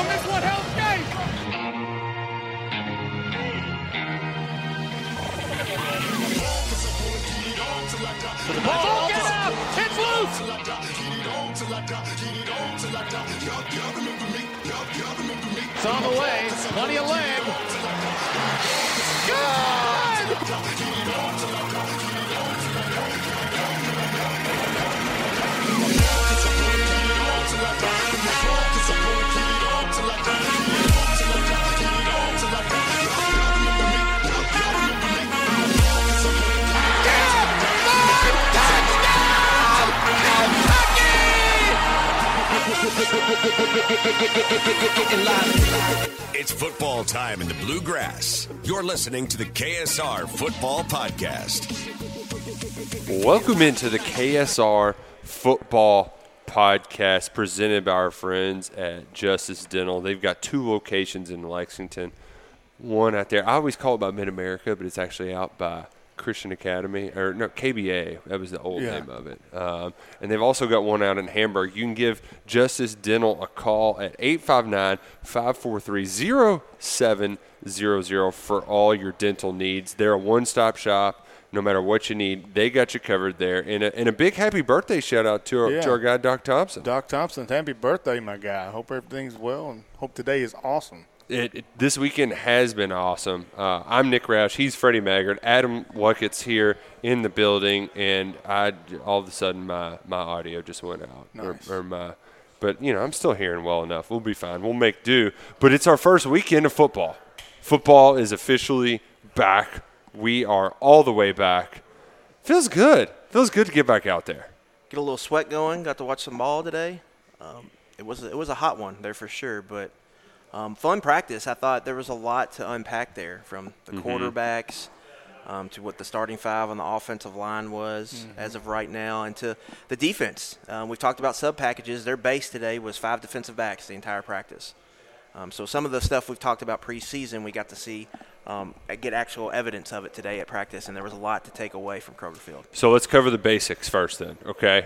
on this one, Hell's Gate! To the ball, Get out! It's loose! It's on the way. Plenty of leg. It's football time in the Bluegrass. You're listening to the KSR Football Podcast. Welcome into the KSR Football Podcast presented by our friends at Justice Dental. They've got 2 locations in Lexington. One out there, I always call it by Mid-America, but it's actually out by Christian Academy, or no, KBA. That was the old name of it. And they've also got one out in Hamburg. You can give Justice Dental a call at 859-543-0700 for all your dental needs. They're a one-stop shop. No matter what you need, they got you covered there. And a big happy birthday shout-out to our guy, Doc Thompson. Doc Thompson, happy birthday, my guy. Hope everything's well and hope today is awesome. This weekend has been awesome. I'm Nick Roush. He's Freddie Maggard. Adam Luckett's here in the building, and all of a sudden my audio just went out. Nice. But, I'm still hearing well enough. We'll be fine. We'll make do. But it's our first weekend of football. Football is officially back. We are all the way back. Feels good. Feels good to get back out there. Get a little sweat going. Got to watch some ball today. It was a hot one there for sure, but fun practice. I thought there was a lot to unpack there, from the quarterbacks to what the starting 5 on the offensive line was as of right now, and to the defense. We've talked about sub packages. Their base today was 5 defensive backs the entire practice. So some of the stuff we've talked about preseason, we got to see get actual evidence of it today at practice, and there was a lot to take away from Kroger Field. So let's cover the basics first then, okay?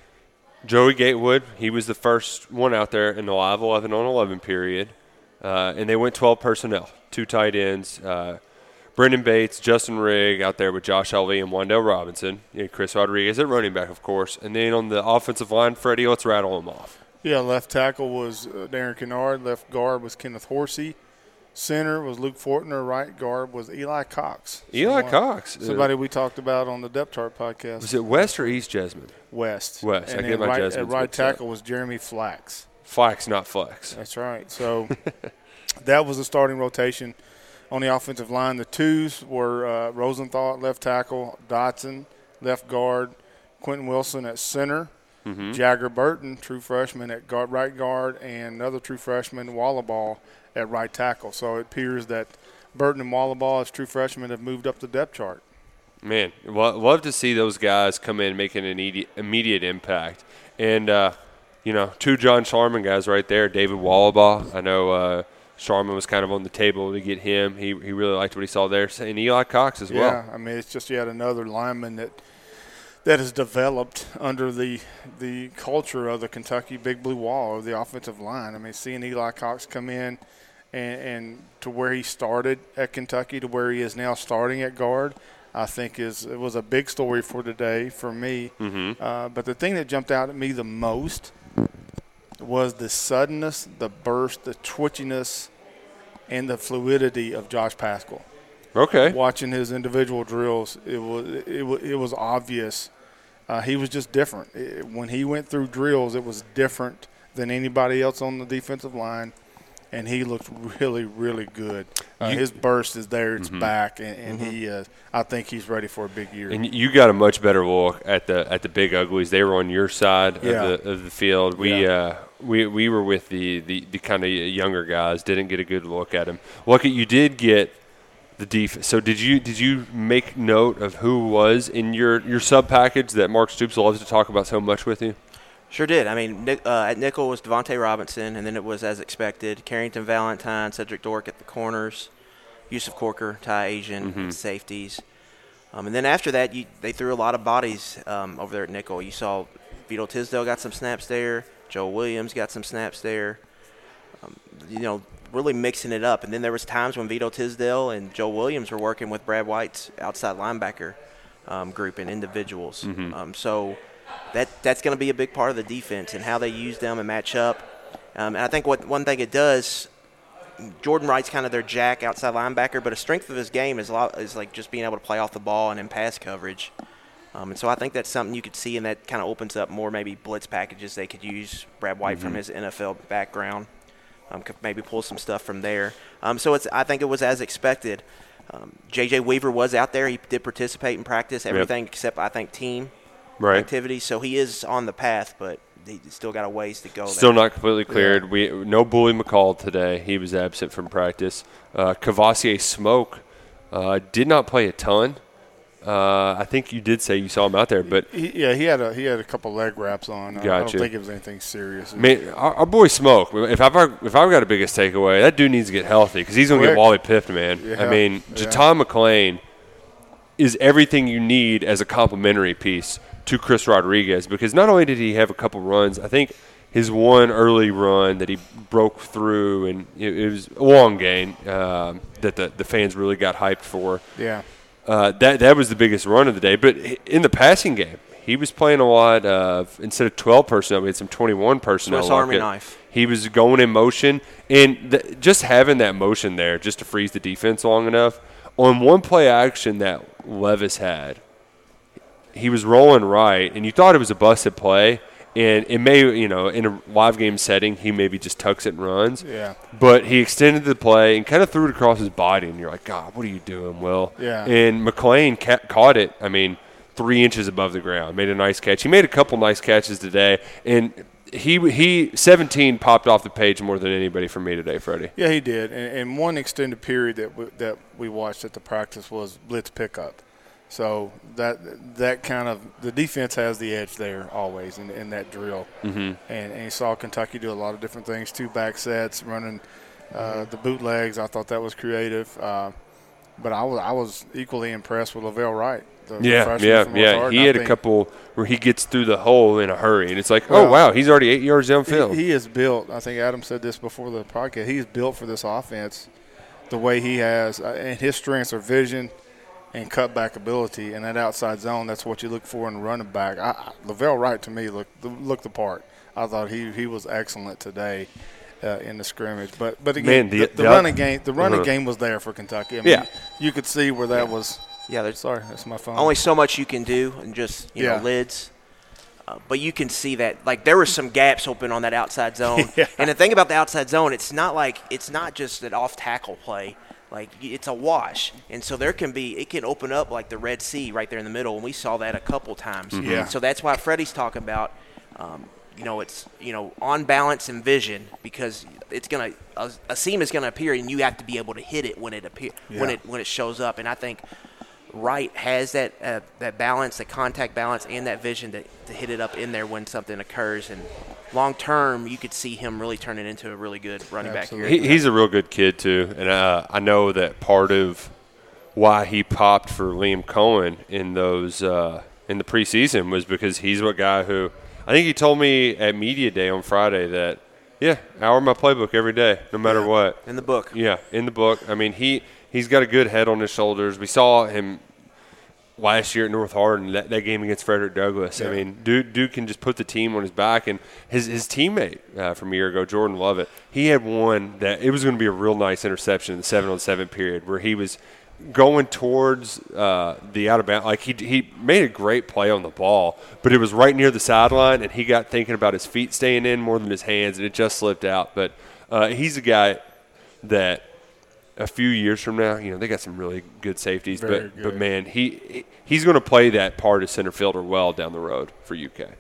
Joey Gatewood, he was the first one out there in the live 11-on-11 period. And they went 12 personnel, 2 tight ends, Brendan Bates, Justin Rigg out there with Josh Elvey and Wandale Robinson, and Chris Rodriguez at running back, of course. And then on the offensive line, Freddie, let's rattle them off. Yeah, left tackle was Darren Kennard. Left guard was Kenneth Horsey. Center was Luke Fortner. Right guard was Eli Cox. Cox. Somebody we talked about on the Depth Chart podcast. Was it West or East Jesmond? West. And I get my Jesmond. At right tackle was Jeremy Flax. Flax, not Flex. That's right. So that was the starting rotation on the offensive line. The 2s were Rosenthal at left tackle, Dotson, left guard, Quentin Wilson at center, Jagger Burton, true freshman, at right guard, and another true freshman, Wallaball, at right tackle. So it appears that Burton and Wallaball, as true freshmen, have moved up the depth chart. Man, love to see those guys come in making an immediate impact. And, 2 John Sharman guys right there, David Wallabaugh. I know Sharman was kind of on the table to get him. He really liked what he saw there. And Eli Cox as well. Yeah, I mean, it's just yet another lineman that has developed under the culture of the Kentucky Big Blue Wall of the offensive line. I mean, seeing Eli Cox come in and to where he started at Kentucky to where he is now starting at guard, I think it was a big story for today for me. But the thing that jumped out at me the most was the suddenness, the burst, the twitchiness, and the fluidity of Josh Paschal. Okay. Watching his individual drills, it was obvious. He was just different. When he went through drills, it was different than anybody else on the defensive line, and he looked really, really good. His burst is there; it's back, and he. I think he's ready for a big year. And you got a much better look at the Big Uglies. They were on your side of the field. We were with the kind of younger guys. Didn't get a good look at him. Look, you did get the defense. So did you make note of who was in your sub package that Mark Stoops loves to talk about so much with you? Sure did. I mean, at nickel was Devontae Robinson, and then it was, as expected, Carrington Valentine, Cedric Dork at the corners, Yusuf Corker, Ty Asian at safeties. And then after that, they threw a lot of bodies over there at nickel. You saw Vito Tisdale got some snaps there. Joe Williams got some snaps there. really mixing it up. And then there was times when Vito Tisdale and Joe Williams were working with Brad White's outside linebacker group and individuals. So that's going to be a big part of the defense and how they use them and match up. And I think one thing it does, Jordan Wright's kind of their jack outside linebacker, but a strength of his game is like just being able to play off the ball and in pass coverage. And so I think that's something you could see, and that kind of opens up more maybe blitz packages they could use. Brad White from his NFL background could maybe pull some stuff from there. So I think it was as expected. J.J. Weaver was out there. He did participate in practice, everything except, I think, team activity. So he is on the path, but he still got a ways to go. Still not completely cleared. No Bully McCall today. He was absent from practice. Cavassier Smoke did not play a ton. I think you did say you saw him out there, but he had a couple leg wraps on. I don't think it was anything serious. Man, our boy Smoke. If I've got a biggest takeaway, that dude needs to get healthy because he's gonna get Wally pipped, man. Yeah, I mean, Jaton McClain is everything you need as a complementary piece to Chris Rodriguez, because not only did he have a couple runs, I think his one early run that he broke through, and it was a long gain that the fans really got hyped for. Yeah. That was the biggest run of the day. But in the passing game, he was playing a lot of, instead of 12 personnel, we had some 21 personnel. Swiss Army knife. He was going in motion, and just having that motion there just to freeze the defense long enough. On one play action that Levis had, he was rolling right, and you thought it was a busted play. And it may, in a live game setting, he maybe just tucks it and runs. Yeah. But he extended the play and kind of threw it across his body, and you're like, God, what are you doing, Will? Yeah. And McClain caught it, 3 inches above the ground, made a nice catch. He made a couple nice catches today, and he 17 popped off the page more than anybody for me today, Freddie. Yeah, he did. And one extended period that we watched at the practice was blitz pickup. So that kind of – the defense has the edge there always in that drill. Mm-hmm. And you saw Kentucky do a lot of different things, 2 back sets, running the bootlegs. I thought that was creative. But I was equally impressed with Lavelle Wright. He had a couple where he gets through the hole in a hurry, and it's like, oh, wow, he's already 8 yards downfield. He is built – I think Adam said this before the podcast. He is built for this offense the way he has. And his strengths are vision – and cutback ability, and that outside zone, that's what you look for in a running back. Lavelle Wright, to me, looked the part. I thought he was excellent today in the scrimmage. But again, the running game was there for Kentucky. You could see where that was. Yeah, sorry, that's my phone. Only so much you can do, and just lids. But you can see that, like, there were some gaps open on that outside zone. And the thing about the outside zone, it's not just an off tackle play. Like, it's a wash. And so it can open up like the Red Sea right there in the middle, and we saw that a couple times. Mm-hmm. Yeah. So that's why Freddie's talking about, it's, on balance and vision, because it's going to – a seam is going to appear, and you have to be able to hit it when it appears, when it shows up. And I think Wright has that balance, the contact balance, and that vision to hit it up in there when something occurs. And long term, you could see him really turning into a really good running back here. He's a real good kid too, and I know that part of why he popped for Liam Cohen in those in the preseason was because he's a guy who I think he told me at media day on Friday that hour my playbook every day, no matter what. In the book. Yeah, in the book. I mean, he's got a good head on his shoulders. We saw him last year at North Hardin, that game against Frederick Douglass. Yeah. I mean, dude can just put the team on his back. And his teammate from a year ago, Jordan Lovett, he had one that it was going to be a real nice interception in the 7-on-7 period where he was going towards the out of bounds. Like, he made a great play on the ball, but it was right near the sideline, and he got thinking about his feet staying in more than his hands, and it just slipped out. But he's a guy that – a few years from now, they got some really good safeties, but man, he's going to play that part of center fielder well down the road for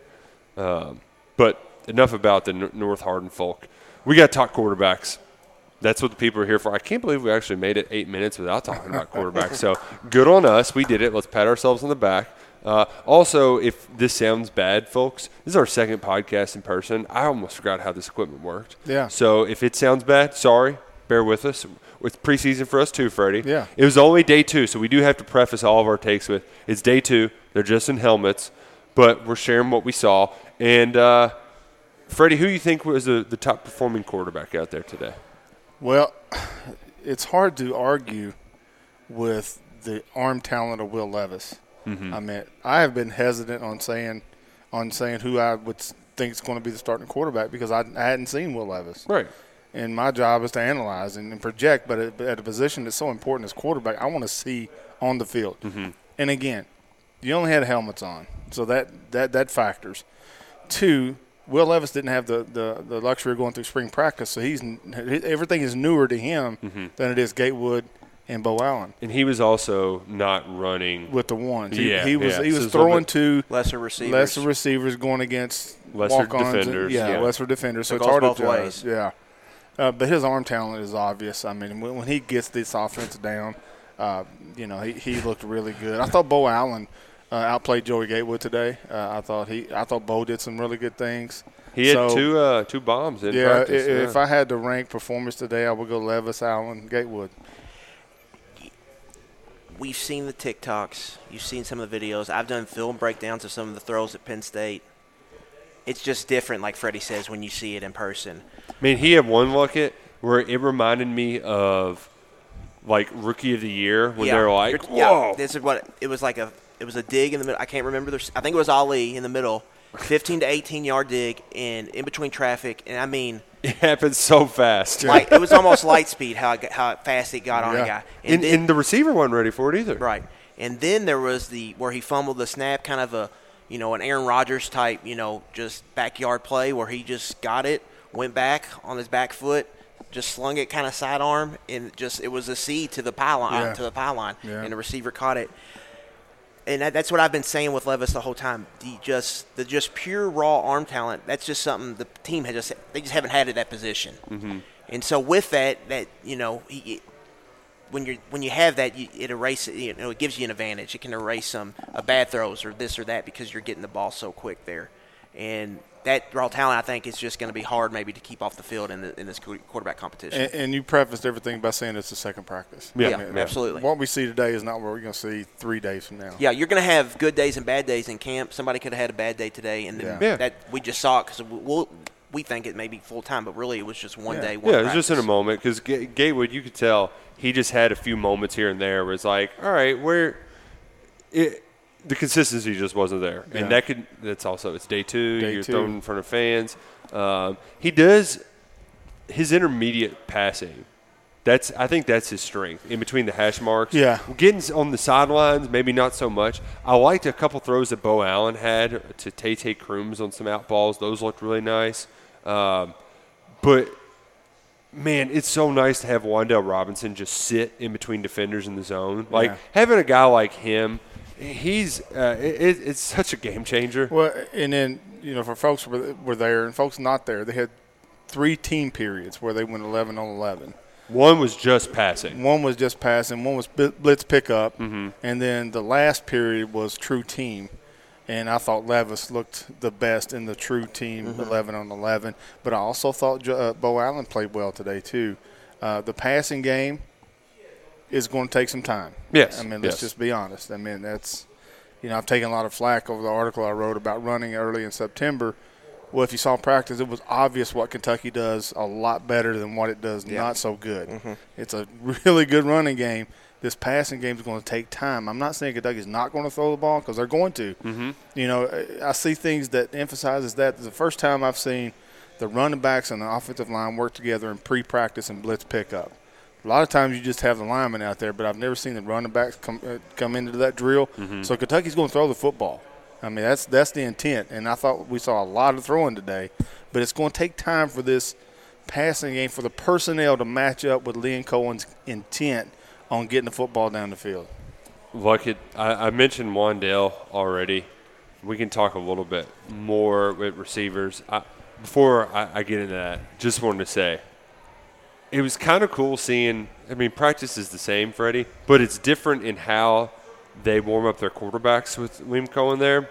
UK. But enough about the North Hardin folk. We got to talk quarterbacks. That's what the people are here for. I can't believe we actually made it 8 minutes without talking about quarterbacks. So good on us. We did it. Let's pat ourselves on the back. Also, if this sounds bad, folks, this is our second podcast in person. I almost forgot how this equipment worked. Yeah. So if it sounds bad, sorry. Bear with us. It's preseason for us too, Freddie. Yeah. It was only day 2, so we do have to preface all of our takes with it's day 2. They're just in helmets, but we're sharing what we saw. And, Freddie, who do you think was the top-performing quarterback out there today? Well, it's hard to argue with the arm talent of Will Levis. I mean, I have been hesitant on saying who I would think is going to be the starting quarterback because I hadn't seen Will Levis. Right. And my job is to analyze and project, but at a position that's so important as quarterback, I want to see on the field. And again, you only had helmets on, so that factors. 2, Will Levis didn't have the luxury of going through spring practice, so everything is newer to him than it is Gatewood and Bo Allen. And he was also not running With the ones. He was throwing to lesser receivers going against lesser walk-ons defenders. lesser defenders. So It it's goes hard both to judge. ways. Yeah. But his arm talent is obvious. I mean, when he gets this offense down, he looked really good. I thought Bo Allen outplayed Joey Gatewood today. I thought Bo did some really good things. He had two bombs in practice. If I had to rank performance today, I would go Levis, Allen, Gatewood. We've seen the TikToks. You've seen some of the videos. I've done film breakdowns of some of the throws at Penn State. It's just different, like Freddie says, when you see it in person. I mean, he had one look at where it reminded me of like Rookie of the Year when they were like, "Whoa!" Yeah, this is what it was like. It was a dig in the middle. I can't remember. I think it was Ali in the middle, 15 to 18-yard dig, and in between traffic. And I mean, it happened so fast. it was almost light speed how fast it got on a guy. And the receiver wasn't ready for it either. Right. And then there was where he fumbled the snap, kind of an Aaron Rodgers type, just backyard play where he just got it, went back on his back foot, just slung it kind of sidearm, and it was a C to the pylon, and the receiver caught it. And that's what I've been saying with Levis the whole time. The just pure raw arm talent. That's just something the team they just haven't had at that position. And so with that when you have that, it erases. It gives you an advantage. It can erase some bad throws or this or that because you're getting the ball so quick there. And that raw talent, I think, is just going to be hard maybe to keep off the field in this quarterback competition. And you prefaced everything by saying it's the second practice. Yeah, absolutely. What we see today is not what we're going to see 3 days from now. Yeah, you're going to have good days and bad days in camp. Somebody could have had a bad day today, and that we just saw it because we think it may be full time, but really it was just one day. It was just in a moment because Gatewood, you could tell he just had a few moments here and there where it's like, all right, the consistency just wasn't there, and that's also it's day 2. You're throwing in front of fans. He does his intermediate passing. I think that's his strength in between the hash marks. Yeah, getting on the sidelines, maybe not so much. I liked a couple throws that Bo Allen had to Tay Crooms on some out balls. Those looked really nice. But man, it's so nice to have Wan'Dale Robinson just sit in between defenders in the zone. Having a guy like him. It's such a game changer. Well, and then for folks who were there and folks not there, they had 3 team periods where they went 11 on 11. One was just passing. One was blitz pickup, and then the last period was true team. And I thought Levis looked the best in the true team 11 on 11. But I also thought Bo Allen played well today too. The passing game is going to take some time. Yes. I mean, let's just be honest. I mean, that's, I've taken a lot of flack over the article I wrote about running early in September. Well, if you saw practice, it was obvious what Kentucky does a lot better than what it does not so good. It's a really good running game. This passing game is going to take time. I'm not saying Kentucky's not going to throw the ball because they're going to. I see things that emphasizes that. It's the first time I've seen the running backs and the offensive line work together in pre-practice and blitz pickup. A lot of times you just have the linemen out there, but I've never seen the running backs come into that drill. So Kentucky's going to throw the football. I mean, that's the intent, and I thought we saw a lot of throwing today. But it's going to take time for this passing game, for the personnel to match up with Liam Cohen's intent on getting the football down the field. Look, I mentioned Wan'Dale already. We can talk a little bit more with receivers. Before I get into that, just wanted to say, it was kind of cool seeing – I mean, practice is the same, Freddie, but it's different in how they warm up their quarterbacks with Liam Cohen there.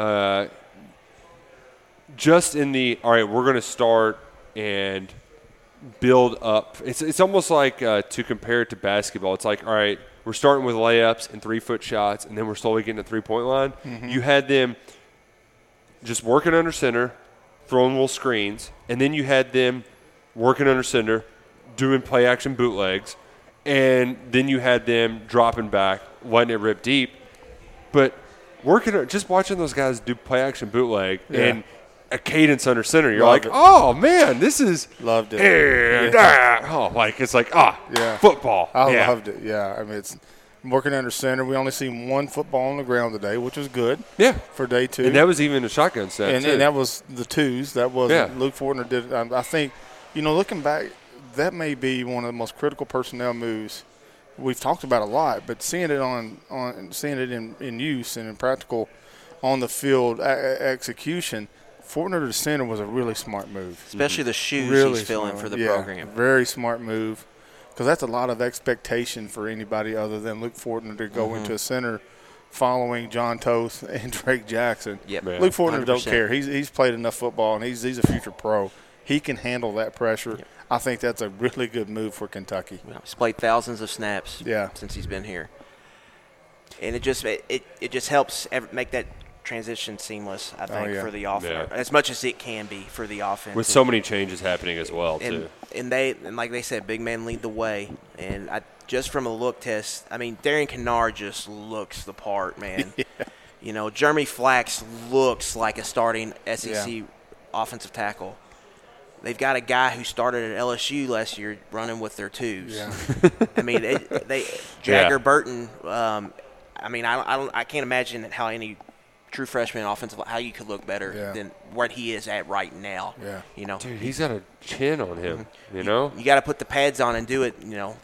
Just in the – all right, we're going to start and build up. It's almost like to compare it to basketball. It's like, all right, we're starting with layups and 3-foot shots, and then we're slowly getting to the 3-point line. You had them just working under center, throwing little screens, and then you had them working under center, doing play action bootlegs, and then you had them dropping back, letting it rip deep. But just watching those guys do play action bootleg and a cadence under center, you're Loved like, it. oh man, this is Loved it. it's like Yeah. football. I loved it. Yeah, I mean, it's working under center. We only seen one football on the ground today, which was good. Yeah. For day 2. And that was even a shotgun set, too. And that was the twos. That wasn't Luke Fortner did. I think, looking back, that may be one of the most critical personnel moves we've talked about a lot. But seeing it seeing it in use and in practical on the field execution, Fortner to center was a really smart move. Especially the shoes Really he's filling smart. for the Yeah, program. Very smart move, because that's a lot of expectation for anybody other than Luke Fortner to go into a center following John Toth and Drake Jackson. Yep. Yeah. Luke Fortner don't 100%. care. He's played enough football, and he's a future pro. He can handle that pressure. Yep. I think that's a really good move for Kentucky. He's played thousands of snaps Yeah. since he's been here. And it just helps make that transition seamless, I think, yeah. for the offense, Yeah. as much as it can be for the offense. With so many changes happening as well, too. And like they said, big man lead the way. And just from a look test, I mean, Darian Kennard just looks the part, man. Jeremy Flax looks like a starting SEC offensive tackle. They've got a guy who started at LSU last year running with their twos. Yeah. I mean, Jagger Burton. I can't imagine how any true freshman offensive how you could look better than what he is at right now. Yeah. Dude, he's got a chin on him, You got to put the pads on and do it.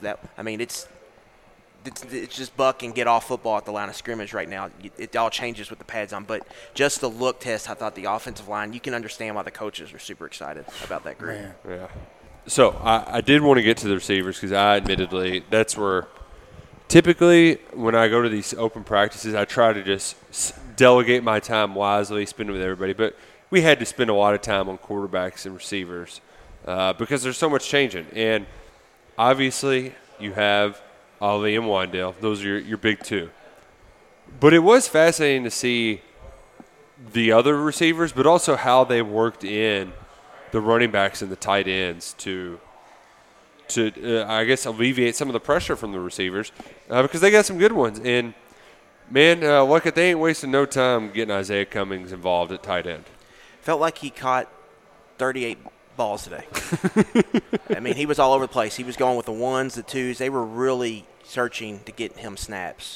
It's just buck and get off football at the line of scrimmage right now. It all changes with the pads on. But just the look test, I thought the offensive line, you can understand why the coaches were super excited about that group. Man. Yeah. So I did want to get to the receivers because admittedly, that's where typically when I go to these open practices, I try to just delegate my time wisely, spend it with everybody. But we had to spend a lot of time on quarterbacks and receivers because there's so much changing. And obviously you have Ali and Wandale. Those are your big two. But it was fascinating to see the other receivers, but also how they worked in the running backs and the tight ends to I guess, alleviate some of the pressure from the receivers because they got some good ones. And, man, look, they ain't wasting no time getting Isaiah Cummings involved at tight end. Felt like he caught 38 balls today. I mean, he was all over the place. He was going with the ones, the twos. They were really searching to get him snaps.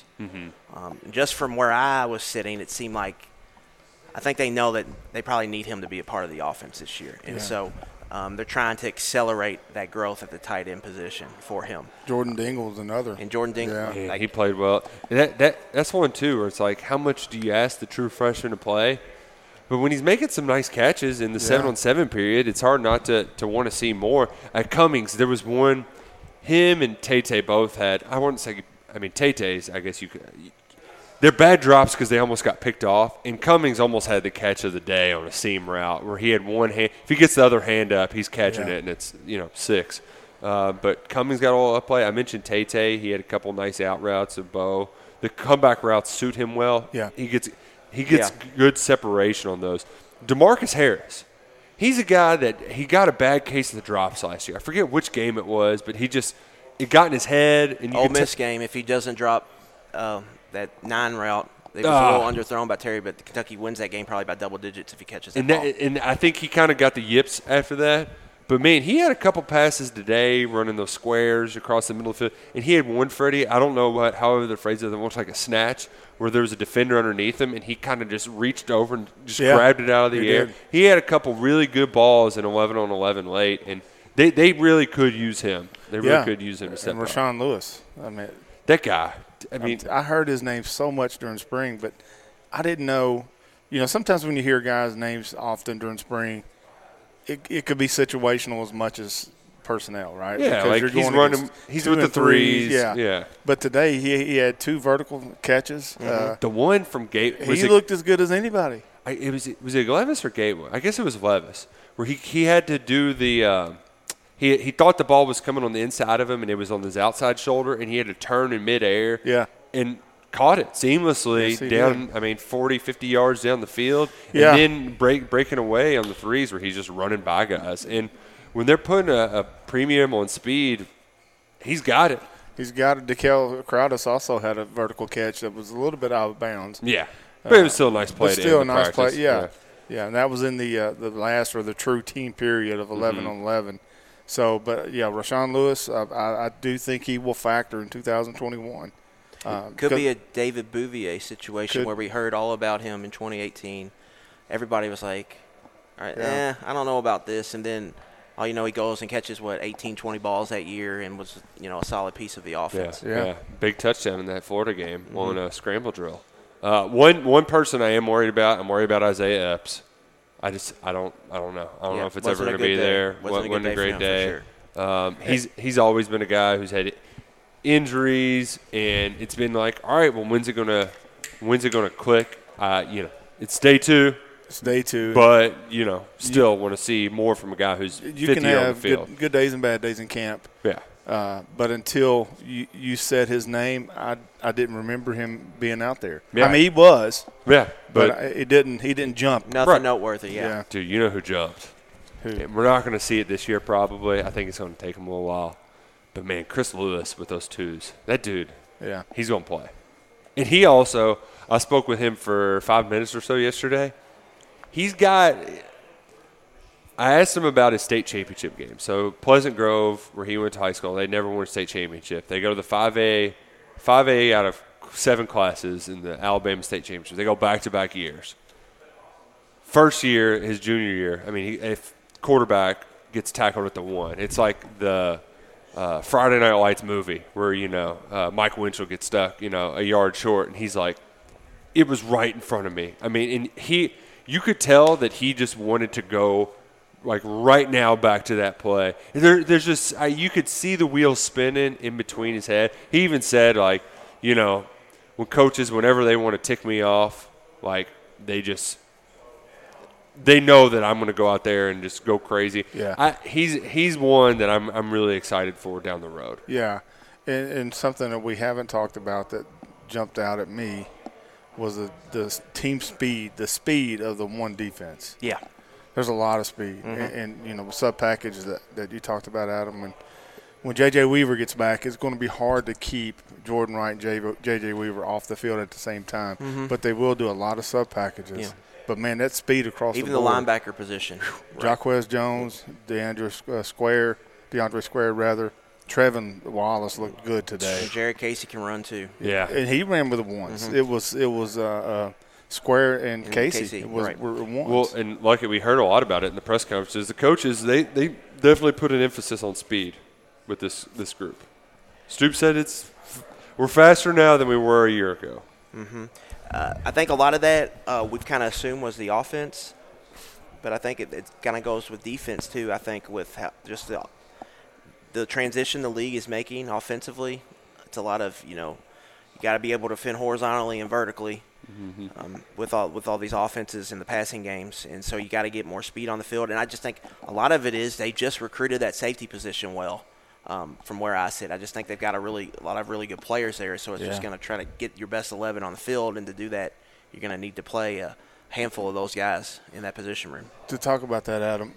Just from where I was sitting, it seemed like I think they know that they probably need him to be a part of the offense this year. And so they're trying to accelerate that growth at the tight end position for him. Jordan Dingle's another. And Jordan Dingle. Yeah, he played well. And that's one, too, where it's like, how much do you ask the true freshman to play? But when he's making some nice catches in the 7-on-7 period, it's hard not to want to see more. At Cummings, there was one, him and Tate both had, I wouldn't say, I mean, Tate's, I guess you could, they're bad drops because they almost got picked off. And Cummings almost had the catch of the day on a seam route where he had one hand. If he gets the other hand up, he's catching it, and it's, 6. But Cummings got all up play. I mentioned Tate. He had a couple nice out routes of Bo. The comeback routes suit him well. Yeah. He gets good separation on those. DeMarcus Harris, he's a guy that he got a bad case of the drops last year. I forget which game it was, but it got in his head. And Ole Miss game, if he doesn't drop that 9 route, it was a little underthrown by Terry, but Kentucky wins that game probably by double digits if he catches that ball. And I think he kind of got the yips after that. But, man, he had a couple passes today running those squares across the middle of the field. And he had one, Freddie, I don't know however the phrase is, it looks like a snatch, where there was a defender underneath him, and he kind of just reached over and just grabbed it out of the air. Did. He had a couple really good balls in 11-on-11 late, and they really could use him. They really could use him to step and up. Rashawn Lewis. I mean, that guy. I mean, I heard his name so much during spring, but I didn't know. Sometimes when you hear guys' names often during spring, it could be situational as much as personnel, right? yeah, because like he's running. He's with the threes. Yeah. But today he had 2 vertical catches. The one from Gateway. He looked as good as anybody. Was it Levis or Gateway? I guess it was Levis, where he had to do the. He thought the ball was coming on the inside of him, and it was on his outside shoulder, and he had to turn in midair. Yeah. And caught it seamlessly Yes, he down, did. 40, 50 yards down the field, Yeah. and then breaking away on the threes where he's just running by guys. And when they're putting a premium on speed, he's got it. He's got it. Dekel Crowdus also had a vertical catch that was a little bit out of bounds. Yeah. But it was still a nice play. But still a nice practice. play, yeah. Yeah, and that was in the last or the true team period of 11 on 11. So, but, yeah, Rashawn Lewis, I do think he will factor in 2021. Could be a David Bouvier situation where we heard all about him in 2018. Everybody was like, all right, I don't know about this. And then, he goes and catches, 18, 20 balls that year and was, a solid piece of the offense. Yeah. Big touchdown in that Florida game on a scramble drill. One person I am worried about, I'm worried about Isaiah Epps. I don't know. I don't know if it's ever going to be there. Wasn't a great day. Sure. He's always been a guy who's had injuries, and it's been like, all right, well, when's it gonna click? It's day 2. It's day 2. But still want to see more from a guy who's 50 you can have on the field. Good days and bad days in camp. Yeah. But until you said his name, I didn't remember him being out there. Yeah. I mean, he was. Yeah, but he didn't jump. Nothing noteworthy. Yeah. Dude, you know who jumped? Who? We're not going to see it this year probably. I think it's going to take him a little while. But, man, Chris Lewis with those twos, that dude, he's going to play. And he also, I spoke with him for 5 minutes or so yesterday. I asked him about his state championship game. So Pleasant Grove, where he went to high school, they never won a state championship. They go to the 5A out of 7 classes in the Alabama state championship. They go back-to-back years. First year, his junior year, if quarterback gets tackled at the 1, it's like the Friday Night Lights movie where, Mike Winchell gets stuck, a yard short, and he's like, it was right in front of me. And you could tell that he just wanted to go like right now back to that play. There's just you could see the wheels spinning in between his head. He even said, like, when coaches, whenever they want to tick me off, like they know that I'm going to go out there and just go crazy. Yeah. He's one that I'm really excited for down the road. Yeah, and something that we haven't talked about that jumped out at me was the team speed, the speed of the 1 defense. Yeah. There's a lot of speed. And sub-packages that you talked about, Adam. When J.J. Weaver gets back, it's going to be hard to keep Jordan Wright and J.J. Weaver off the field at the same time. But they will do a lot of sub-packages. Yeah. But, man, that speed across even the board. Even the linebacker position. Jaquez Jones, DeAndre Square, Trevin Wallace looked good today. And Jared Casey can run too. Yeah. And he ran with the ones. It was Square and Casey. It was were ones. Well, and like we heard a lot about it in the press conferences. The coaches, they definitely put an emphasis on speed with this group. Stoops said we're faster now than we were a year ago. I think a lot of that we've kind of assumed was the offense, but I think it kind of goes with defense too. I think with just the transition the league is making offensively, it's a lot of you got to be able to defend horizontally and vertically with all these offenses in the passing games, and so you got to get more speed on the field. And I just think a lot of it is they just recruited that safety position well. From where I sit, I just think they've got a lot of really good players there. So it's just going to try to get your best 11 on the field, and to do that, you're going to need to play a handful of those guys in that position room. To talk about that, Adam,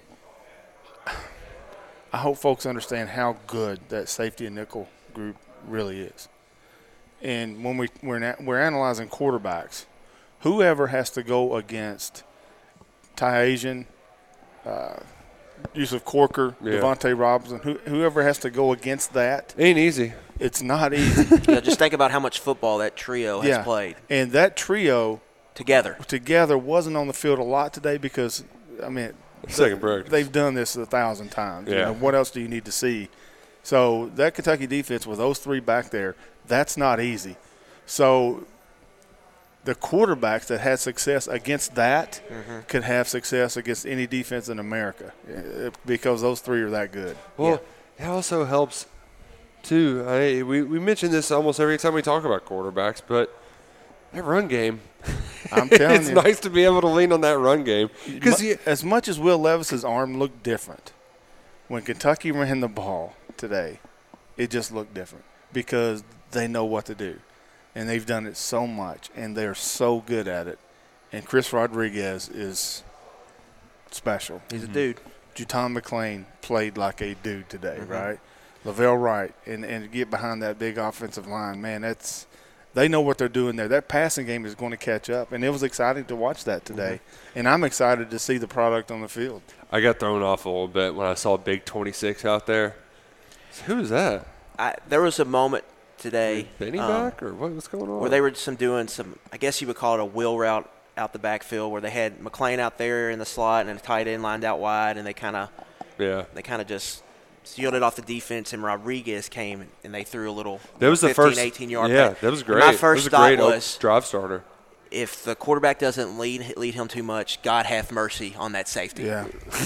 I hope folks understand how good that safety and nickel group really is. And when we're analyzing quarterbacks, whoever has to go against Ty Asian, Yusuf Corker, Devontae Robinson, whoever has to go against that. Ain't easy. It's not easy. Just think about how much football that trio has played. And that trio together wasn't on the field a lot today because, second practice. They've done this 1,000 times. Yeah. What else do you need to see? So that Kentucky defense with those 3 back there, that's not easy. So the quarterbacks that had success against that could have success against any defense in America because those 3 are that good. Well, it also helps, too. We mention this almost every time we talk about quarterbacks, but that run game, I'm telling it's you. It's nice to be able to lean on that run game. As much as Will Levis's arm looked different, when Kentucky ran the ball today, it just looked different because they know what to do. And they've done it so much, and they're so good at it. And Chris Rodriguez is special. He's a dude. Juton McClain played like a dude today, right? Lavelle Wright, and get behind that big offensive line, man, they know what they're doing there. That passing game is going to catch up, and it was exciting to watch that today. And I'm excited to see the product on the field. I got thrown off a little bit when I saw Big 26 out there. Who is that? There was a moment today. Benny back or what's going on? Where they were doing some, I guess you would call it a wheel route out the backfield, where they had McClain out there in the slot and a tight end lined out wide, and they kind of just sealed it off the defense, and Rodriguez came and they threw a little that was 15, the first 18-yard yeah, pass. that was great. My first thought was drive starter. If the quarterback doesn't lead him too much, God have mercy on that safety. Yeah.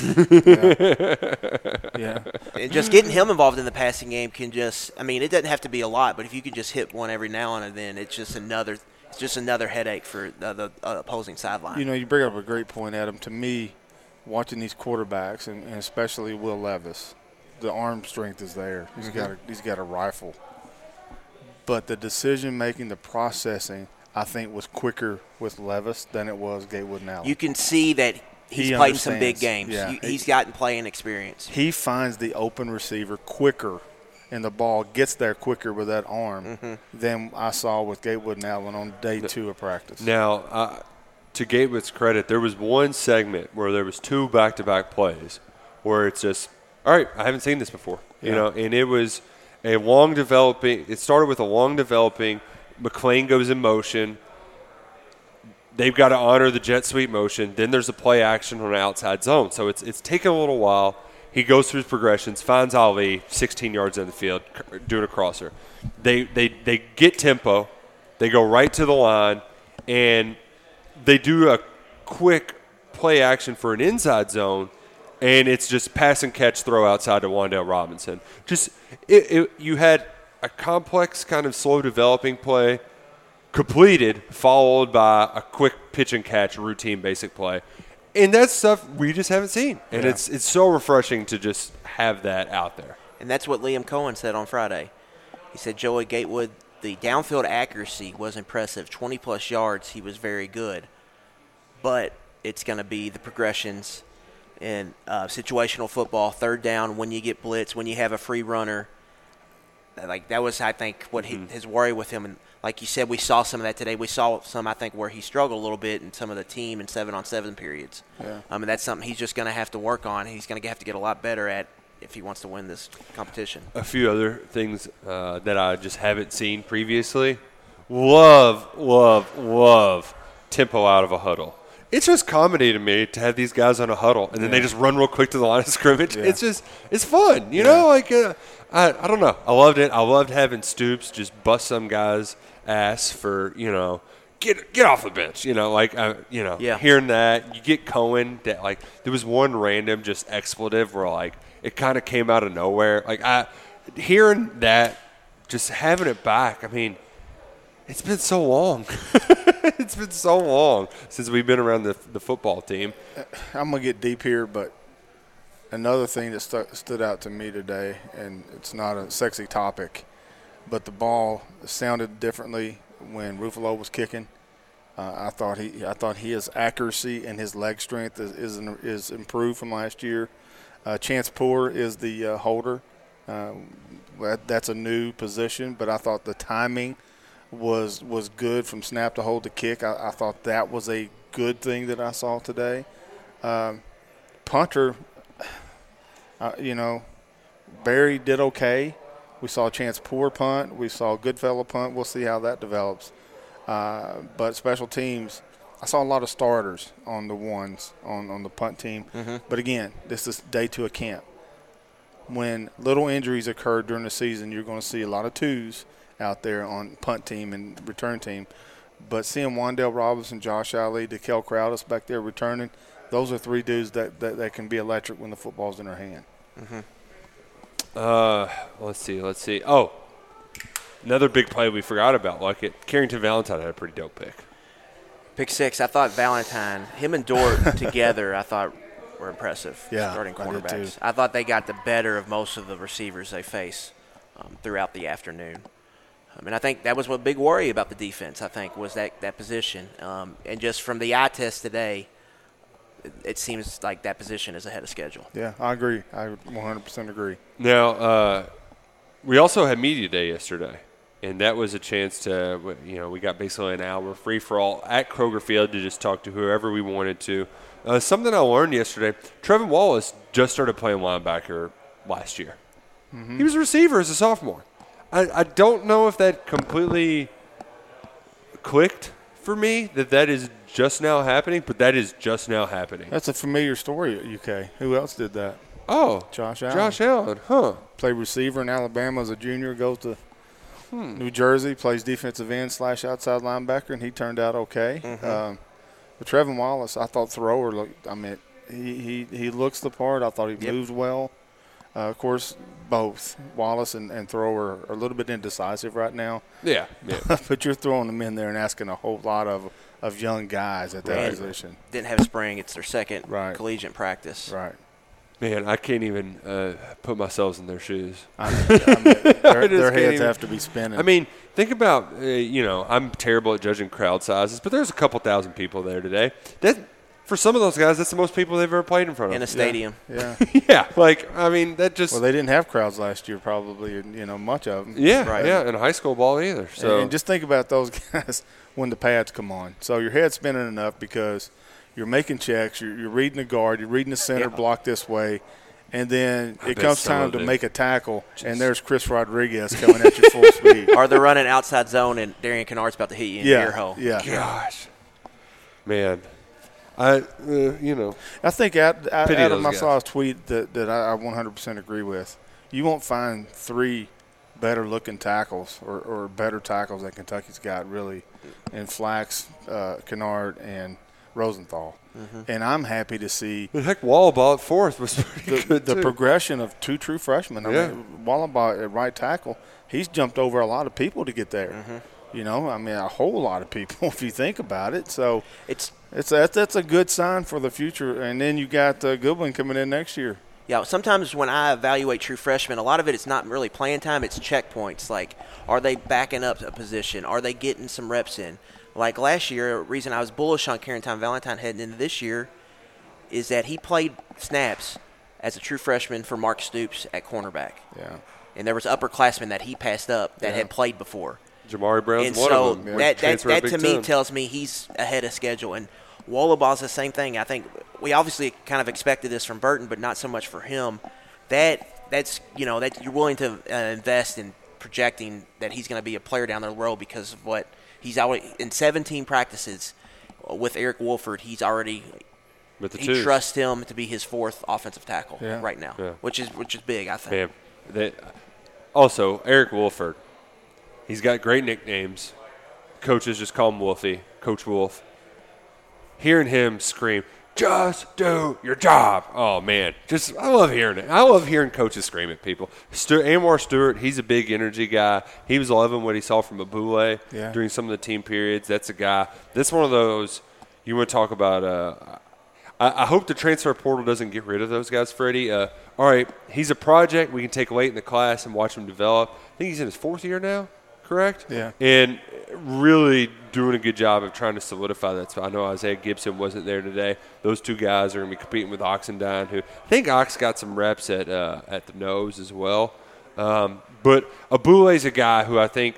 And just getting him involved in the passing game can it doesn't have to be a lot, but if you can just hit one every now and then, it's just another headache for the opposing sideline. You bring up a great point, Adam. To me, watching these quarterbacks, and especially Will Levis, the arm strength is there. He's got a rifle. But the decision-making, the processing, I think, was quicker with Levis than it was Gatewood and Allen. You can see that he's played in some big games. Yeah. He's gotten playing experience. He finds the open receiver quicker, and the ball gets there quicker with that arm than I saw with Gatewood and Allen on day 2 of practice. Now, to Gatewood's credit, there was one segment where there was 2 back-to-back plays where it's just, all right, I haven't seen this before. And it was a long developing – it started with a long developing – McClain goes in motion. They've got to honor the jet sweep motion. Then there's a play action on an outside zone. So it's taken a little while. He goes through his progressions, finds Ali 16 yards in the field doing a crosser. They get tempo. They go right to the line, and they do a quick play action for an inside zone, and it's just pass and catch throw outside to Wan'Dale Robinson. You had a complex kind of slow developing play completed, followed by a quick pitch and catch routine basic play. And that's stuff we just haven't seen. And it's so refreshing to just have that out there. And that's what Liam Cohen said on Friday. He said, Joey Gatewood, the downfield accuracy was impressive. 20-plus yards, he was very good. But it's going to be the progressions in situational football, third down, when you get blitz, when you have a free runner. Like, that was, I think, what his worry with him. And like you said, we saw some of that today. We saw some, I think, where he struggled a little bit in some of the team and 7-on-7 periods. Yeah. And that's something he's just going to have to work on. He's going to have to get a lot better at if he wants to win this competition. A few other things that I just haven't seen previously. Love tempo out of a huddle. It's just comedy to me to have these guys on a huddle, and then they just run real quick to the line of scrimmage. Yeah. It's fun, you know? Like, I don't know. I loved it. I loved having Stoops just bust some guy's ass for, get off the bench, hearing that. You get Cohen, that, like, there was one random just expletive where, like, it kind of came out of nowhere. Like, hearing that, just having it back, I mean, it's been so long. It's been so long since we've been around the football team. I'm going to get deep here, but another thing that stood out to me today, and it's not a sexy topic, but the ball sounded differently when Ruffalo was kicking. I thought his accuracy and his leg strength is improved from last year. Chance Poor is the holder. That's a new position, but I thought the timing was good from snap to hold to kick. I thought that was a good thing that I saw today. Punter, Barry did okay. We saw Chance Poor punt. We saw Goodfellow punt. We'll see how that develops. But special teams, I saw a lot of starters on the ones on the punt team. Mm-hmm. But, again, this is day 2 of camp. When little injuries occur during the season, you're going to see a lot of twos out there on punt team and return team. But seeing Wan'Dale Robinson, Josh Ali, DeKel Crowdus back there returning, those are 3 dudes that can be electric when the football's in their hand. Mm-hmm. Let's see. Oh, another big play we forgot about. Like it, Carrington Valentine had a pretty dope pick. Pick 6. I thought Valentine, him and Dort together, I thought were impressive. Starting quarterbacks. I thought they got the better of most of the receivers they face throughout the afternoon. I think that was what big worry about the defense, I think, was that position. And just from the eye test today, it seems like that position is ahead of schedule. Yeah, I agree. I 100% agree. Now, we also had media day yesterday, and that was a chance to, we got basically an hour free for all at Kroger Field to just talk to whoever we wanted to. Something I learned yesterday, Trevin Wallace just started playing linebacker last year. Mm-hmm. He was a receiver as a sophomore. I don't know if that completely clicked for me that is just now happening, but that is just now happening. That's a familiar story at UK. Who else did that? Oh, Josh Allen. Josh Allen, huh? Played receiver in Alabama as a junior, goes to New Jersey, plays defensive end / outside linebacker, and he turned out okay. Mm-hmm. But Trevin Wallace, I thought thrower looked. I mean, he looks the part. I thought he moved well. Of course, both Wallace and Thrower are a little bit indecisive right now. Yeah. But you're throwing them in there and asking a whole lot of young guys at that position. Didn't have spring. It's their second collegiate practice. Right. Man, I can't even put myself in their shoes. Their heads have to be spinning. I mean, think about, I'm terrible at judging crowd sizes, but there's a couple thousand people there today. For some of those guys, that's the most people they've ever played in front of. In a stadium. Yeah. Yeah. That just. Well, they didn't have crowds last year, probably, much of them. Yeah. Right. Yeah. In high school ball either. So. And just think about those guys when the pads come on. So your head's spinning enough because you're making checks, you're reading the guard, you're reading the center block this way, and then it comes time to make a tackle, and there's Chris Rodriguez coming at you full speed. Or they're running outside zone, and Darian Kennard's about to hit you in the ear hole. Yeah. Gosh. Man. I think Adam, I saw a tweet that I 100% agree with. You won't find 3 better-looking tackles or better tackles that Kentucky's got, really, in Flax, Kennard, and Rosenthal. Mm-hmm. And I'm happy to see – heck, Wallabaugh at fourth was pretty good, the progression of 2 true freshmen. I mean, Wallabaugh at right tackle, he's jumped over a lot of people to get there. Mm-hmm. A whole lot of people if you think about it. So that's a good sign for the future. And then you got Goodwin coming in next year. Yeah, sometimes when I evaluate true freshmen, a lot of it is not really playing time. It's checkpoints. Like, are they backing up a position? Are they getting some reps in? Like last year, the reason I was bullish on Carrington Valentine heading into this year is that he played snaps as a true freshman for Mark Stoops at cornerback. Yeah. And there was upperclassmen that he passed up that had played before. Jamari Brown's and one so of them. That to me tells me he's ahead of schedule. And Wallabaugh's the same thing. I think we obviously kind of expected this from Burton, but not so much for him. That's that you're willing to invest in projecting that he's going to be a player down the road because of what he's already in 17 practices with Eric Wolford. He trusts him to be his 4th offensive tackle right now, which is big, I think. Also, Eric Wolford, he's got great nicknames. Coaches just call him Wolfie, Coach Wolf. Hearing him scream, "Just do your job!" Oh man, I love hearing it. I love hearing coaches scream at people. Anwar Stewart, he's a big energy guy. He was loving what he saw from Abule during some of the team periods. That's a guy. That's one of those you want to talk about. I hope the transfer portal doesn't get rid of those guys, Freddie. All right, he's a project we can take late in the class and watch him develop. I think he's in his 4th year now, correct? Yeah. And really doing a good job of trying to solidify that. So I know Isaiah Gibson wasn't there today. Those 2 guys are going to be competing with Oxendine, who I think Ox got some reps at the nose as well. But Abule's a guy who I think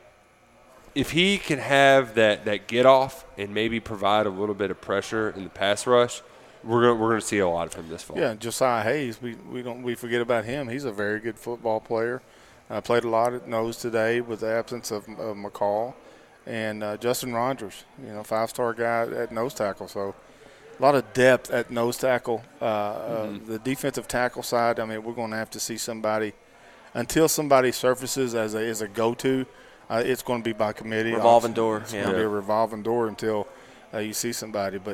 if he can have that get off and maybe provide a little bit of pressure in the pass rush, we're going to see a lot of him this fall. Yeah, Josiah Hayes, we forget about him. He's a very good football player. Played a lot at nose today with the absence of McCall. And Justin Rogers, 5-star guy at nose tackle. So a lot of depth at nose tackle. The defensive tackle side, we're going to have to see somebody until somebody surfaces as a go-to. It's going to be by committee. Revolving door. It's going to be a revolving door until you see somebody. But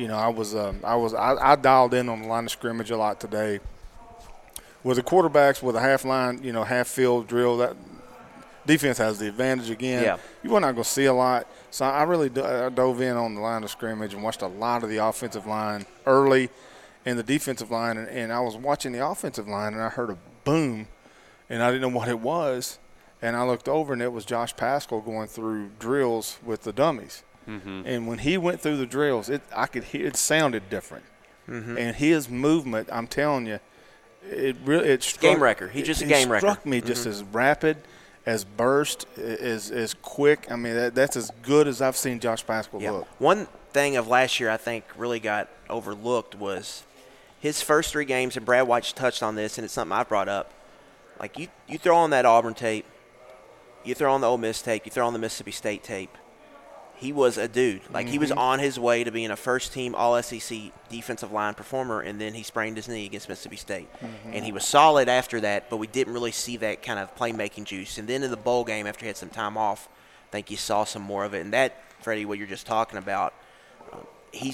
I dialed in on the line of scrimmage a lot today. With the quarterbacks with a half line, half field drill, that defense has the advantage again. Yeah. You were not going to see a lot. So I really dove in on the line of scrimmage and watched a lot of the offensive line early and the defensive line. And I was watching the offensive line, and I heard a boom, and I didn't know what it was. And I looked over, and it was Josh Paschal going through drills with the dummies. Mm-hmm. And when he went through the drills, I could hear it sounded different. and his movement, I'm telling you, it struck, game wrecker. He's just a game wrecker. It struck me just as rapid, as burst, as quick. I mean, that's as good as I've seen Josh Paschal look. One thing of last year I think really got overlooked was his first 3 games, and Brad White touched on this, and it's something I brought up. Like, you throw on that Auburn tape, you throw on the Ole Miss tape, you throw on the Mississippi State tape, he was a dude. Like, he was on his way to being a first-team All-SEC defensive line performer, and then he sprained his knee against Mississippi State. And he was solid after that, but we didn't really see that kind of playmaking juice. And then in the bowl game, after he had some time off, I think you saw some more of it. And that, Freddie, what you're just talking about, he's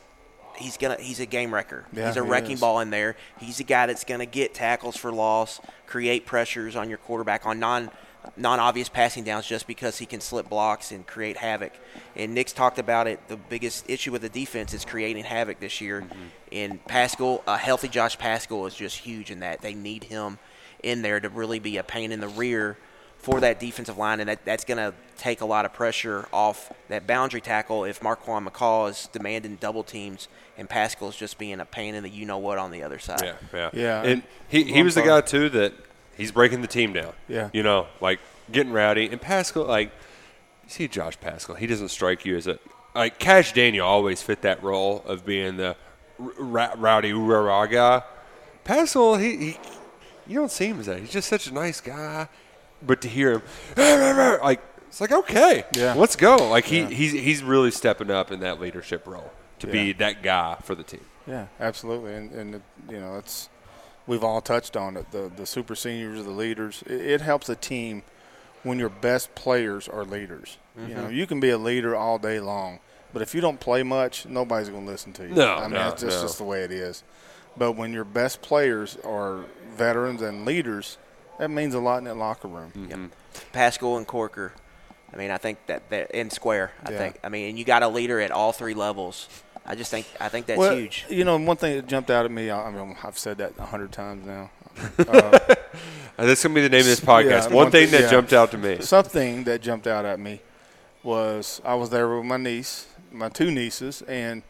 a game wrecker. Yeah, he's a wrecking ball in there. He's a guy that's going to get tackles for loss, create pressures on your quarterback on non-obvious passing downs just because he can slip blocks and create havoc. And Nick's talked about it. The biggest issue with the defense is creating havoc this year. And Paschal, a healthy Josh Paschal is just huge in that. They need him in there to really be a pain in the rear for that defensive line, and that's going to take a lot of pressure off that boundary tackle if Marquand McCall is demanding double teams and Paschal's just being a pain in the you-know-what on the other side. Yeah. And he was the guy, too, that he's breaking the team down. Yeah. You know, like getting rowdy. And Paschal, like, you see Josh Paschal, he doesn't strike you as a – like Cash Daniel always fit that role of being the rowdy rah guy. Paschal, he you don't see him as that. He's just such a nice guy. But to hear him, like, it's like, okay, let's go. Like, he's really stepping up in that leadership role to be that guy for the team. Yeah, absolutely. And you know, we've all touched on it. The super seniors, the leaders. It helps a team when your best players are leaders. You know, you can be a leader all day long, but if you don't play much, nobody's going to listen to you. It's just the way it is. But when your best players are veterans and leaders, that means a lot in that locker room. Paschal and Corker. I mean, I think that in Square. I mean, and you got a leader at all 3 levels. I think that's huge. You know, one thing that jumped out at me. I mean, I've said that 100 times now. That's gonna be the name of this podcast. Yeah, one thing that jumped out to me. Something that jumped out at me was I was there with my 2 nieces, and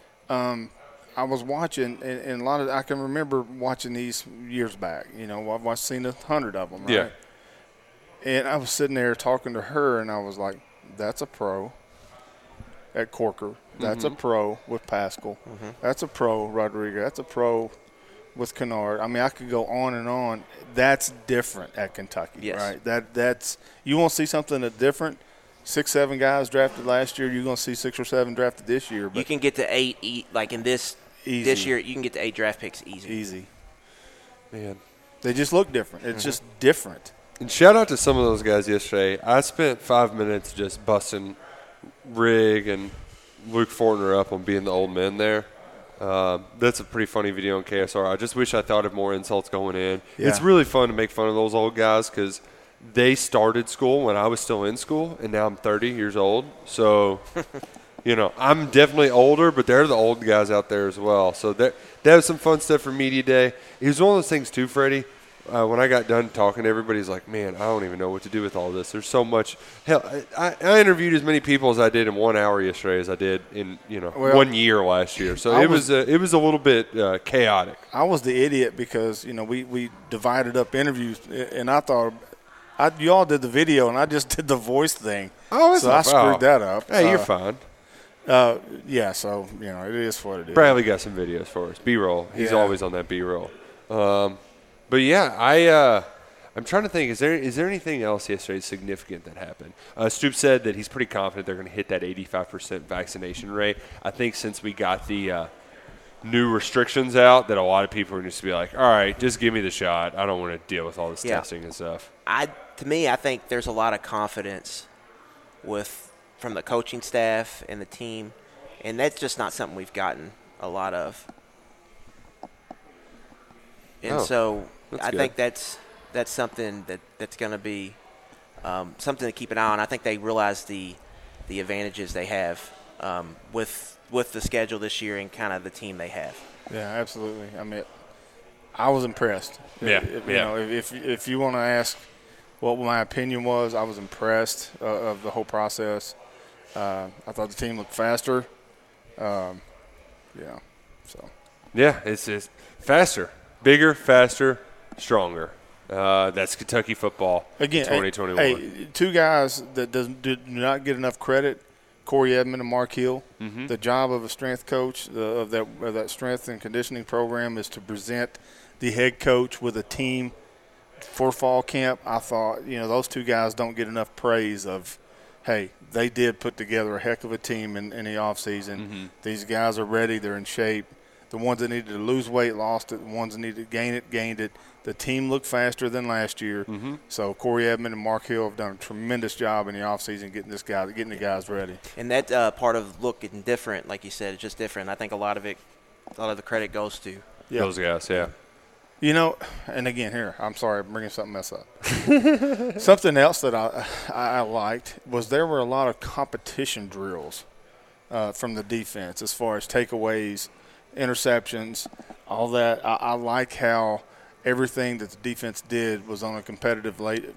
I was watching, and I can remember watching these years back. You know, I've seen 100 of them, right? Yeah. And I was sitting there talking to her, and I was like, that's a pro at Corker. That's a pro with Paschal. That's a pro, Rodriguez. That's a pro with Kennard. I mean, I could go on and on. That's different at Kentucky, right? That's you won't see something that's different. 6-7 guys drafted last year. You're going to see 6 or 7 drafted this year. But you can get to 8, like in this year, you can get to 8 draft picks easy. Man, they just look different. It's just different. And shout out to some of those guys yesterday. I spent 5 minutes just busting Rig and Luke Fortner up on being the old men there. That's a pretty funny video on KSR. I just wish I thought of more insults going in. Yeah. It's really fun to make fun of those old guys because they started school when I was still in school, and now I'm 30 years old. So, you know, I'm definitely older, but they're the old guys out there as well. So that was some fun stuff for Media Day. It was one of those things too, Freddie. When I got done talking, everybody's like, man, I don't even know what to do with all this. There's so much. Hell, I interviewed as many people as I did in 1 hour yesterday as I did in 1 year last year. So it was a little bit chaotic. I was the idiot because, you know, we divided up interviews, and I thought you all did the video, and I just did the voice thing. Oh, so I screwed that up. Hey, you're fine. Yeah, so, you know, it is what it is. Bradley got some videos for us. B-roll. He's always on that B-roll. But yeah, I'm trying to think. Is there anything else yesterday significant that happened? Stoops said that he's pretty confident they're going to hit that 85% vaccination rate. I think since we got the new restrictions out, that a lot of people are just be like, all right, just give me the shot. I don't want to deal with all this testing and stuff. To me, I think there's a lot of confidence from the coaching staff and the team, and that's just not something we've gotten a lot of. And so I think that's something that's going to be something to keep an eye on. I think they realize the advantages they have with the schedule this year and kind of the team they have. Yeah, absolutely. I mean, I was impressed. Yeah, You know, if you want to ask what my opinion was, I was impressed of the whole process. I thought the team looked faster. So. Yeah, it's faster, bigger, faster, stronger. That's Kentucky football Again, 2021. Hey, two guys that do not get enough credit, Corey Edmond and Mark Hill. Mm-hmm. The job of a strength coach of that strength and conditioning program is to present the head coach with a team for fall camp. I thought, those two guys don't get enough praise of, hey, they did put together a heck of a team in the offseason. Mm-hmm. These guys are ready. They're in shape. The ones that needed to lose weight lost it. The ones that needed to gain it gained it. The team looked faster than last year. Mm-hmm. So Corey Edmond and Mark Hill have done a tremendous job in the offseason getting the guys ready. And that part of looking different, like you said, it's just different. I think a lot of the credit goes to Those guys, yeah. And again, here, I'm sorry, I'm bringing something else up. Something else that I liked was there were a lot of competition drills from the defense as far as takeaways, interceptions, all that. I like how everything that the defense did was on a competitive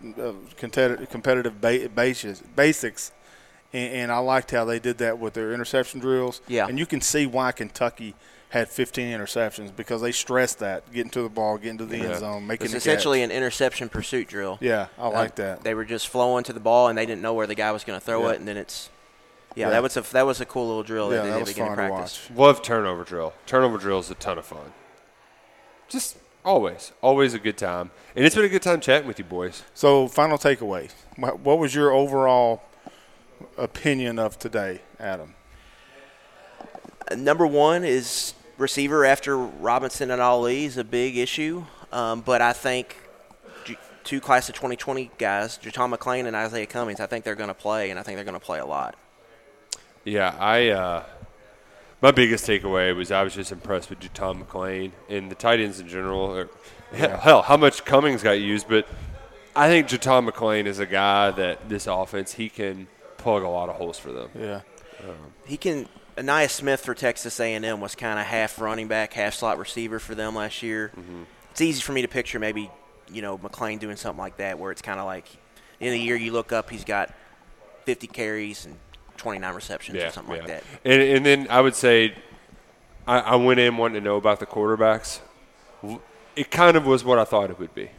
basics. And I liked how they did that with their interception drills. Yeah. And you can see why Kentucky had 15 interceptions because they stressed that, getting to the ball, getting to the end zone, making it's the essentially catch. an interception pursuit drill. Yeah, I like that. They were just flowing to the ball, and they didn't know where the guy was going to throw it, and then it's that was a cool little drill Yeah, that they that did was at the beginning fun of to practice. watch. Love turnover drill. Turnover drill is a ton of fun. Just always a good time. And it's been a good time chatting with you boys. So, final takeaway. What was your overall opinion of today, Adam? Number one is receiver after Robinson and Ali is a big issue. But I think two class of 2020 guys, Jaton McClain and Isaiah Cummings, I think they're going to play, and I think they're going to play a lot. Yeah, my biggest takeaway was I was just impressed with Jaton McClain and the tight ends in general. Hell, how much Cummings got used, but I think Jaton McClain is a guy that this offense, he can plug a lot of holes for them. Yeah. He can. Anaya Smith for Texas A&M was kind of half running back, half slot receiver for them last year. Mm-hmm. It's easy for me to picture maybe, McClain doing something like that where it's kind of like in the year you look up, he's got 50 carries and 29 receptions or something like that. And then I would say I went in wanting to know about the quarterbacks. It kind of was what I thought it would be.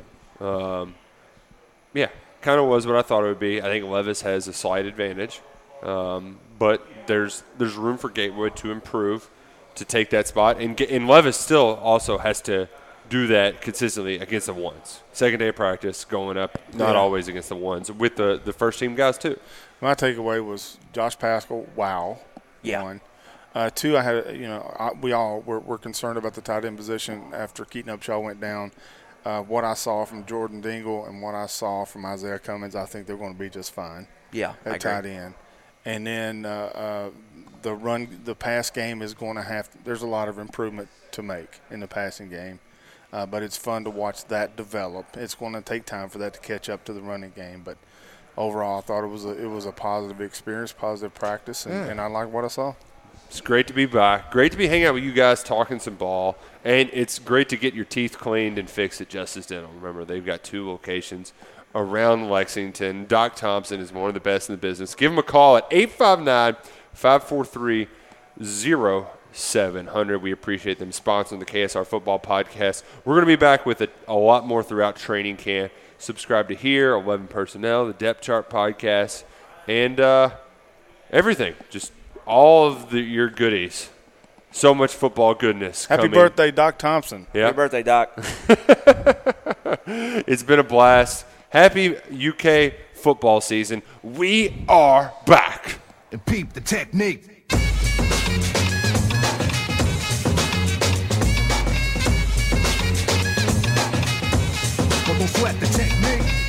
Kind of was what I thought it would be. I think Levis has a slight advantage. But there's room for Gatewood to improve, to take that spot. And Levis still also has to do that consistently against the ones. Second day of practice, going up, not always against the ones, with the first-team guys too. My takeaway was Josh Paschal, wow. Yeah. One. Two, I had, we all were concerned about the tight end position after Keaton Upshaw went down. What I saw from Jordan Dingle and what I saw from Isaiah Cummings, I think they're going to be just fine. Yeah, at tight end. And then the pass game is going to have – there's a lot of improvement to make in the passing game. But it's fun to watch that develop. It's going to take time for that to catch up to the running game. But overall, I thought it was a positive experience, positive practice, and I like what I saw. It's great to be back. Great to be hanging out with you guys, talking some ball. And it's great to get your teeth cleaned and fixed at Justice Dental. Remember, they've got 2 locations around Lexington. Doc Thompson is one of the best in the business. Give him a call at 859-543-0700. We appreciate them sponsoring the KSR Football Podcast. We're going to be back with a lot more throughout training camp. Subscribe to here, 11 Personnel, the Depth Chart Podcast, and everything. Just all of your goodies. So much football goodness. Happy birthday, Doc Thompson. Yep. Happy birthday, Doc. It's been a blast. Happy UK football season. We are back. And peep the technique. But don't sweat the technique.